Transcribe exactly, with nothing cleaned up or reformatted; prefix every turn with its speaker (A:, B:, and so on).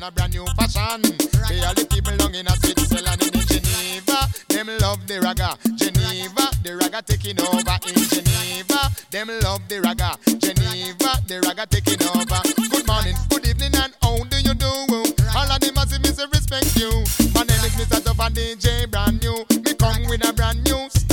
A: on a brand new fashion. They all the people long in a Switzerland and in Geneva. Them love the ragga. Geneva, the ragga taking over in Geneva. Them love the ragga. Geneva, the ragga taking over. Good morning, good evening, and how do you do? All of the massive miss respect you. My name is Mister Tough and D J brand new. Me come with a brand new style.